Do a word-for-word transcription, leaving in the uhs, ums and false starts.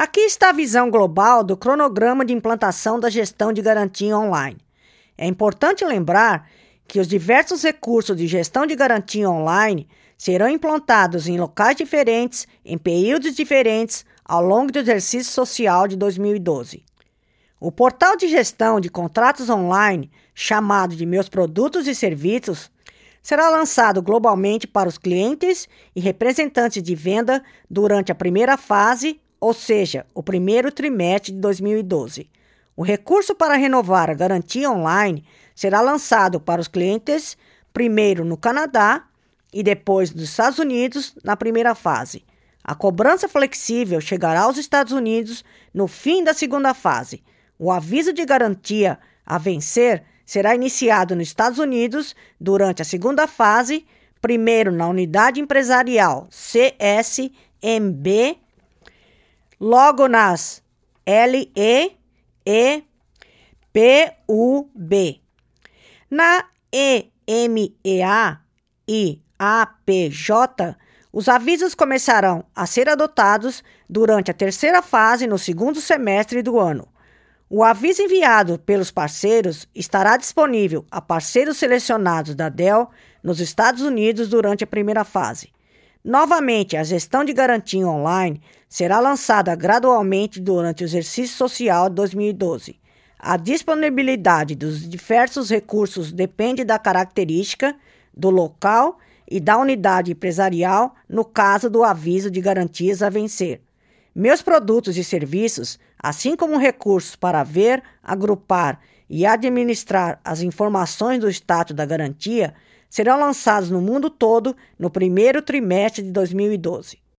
Aqui está a visão global do cronograma de implantação da gestão de garantia online. É importante lembrar que os diversos recursos de gestão de garantia online serão implantados em locais diferentes, em períodos diferentes, ao longo do exercício social de dois mil e doze. O portal de gestão de contratos online, chamado de Meus Produtos e Serviços, será lançado globalmente para os clientes e representantes de venda durante a primeira fase, ou seja, o primeiro trimestre de dois mil e doze. O recurso para renovar a garantia online será lançado para os clientes primeiro no Canadá e depois nos Estados Unidos na primeira fase. A cobrança flexível chegará aos Estados Unidos no fim da segunda fase. O aviso de garantia a vencer será iniciado nos Estados Unidos durante a segunda fase, primeiro na unidade empresarial C S M B, logo nas L E e P U B. Na E M E A e A P J, os avisos começarão a ser adotados durante a terceira fase no segundo semestre do ano. O aviso enviado pelos parceiros estará disponível a parceiros selecionados da Dell nos Estados Unidos durante a primeira fase. Novamente, a gestão de garantia online será lançada gradualmente durante o exercício social de dois mil e doze. A disponibilidade dos diversos recursos depende da característica, do local e da unidade empresarial no caso do aviso de garantias a vencer. Meus produtos e serviços, assim como recursos para ver, agrupar e administrar as informações do status da garantia, serão lançados no mundo todo no primeiro trimestre de dois mil e doze.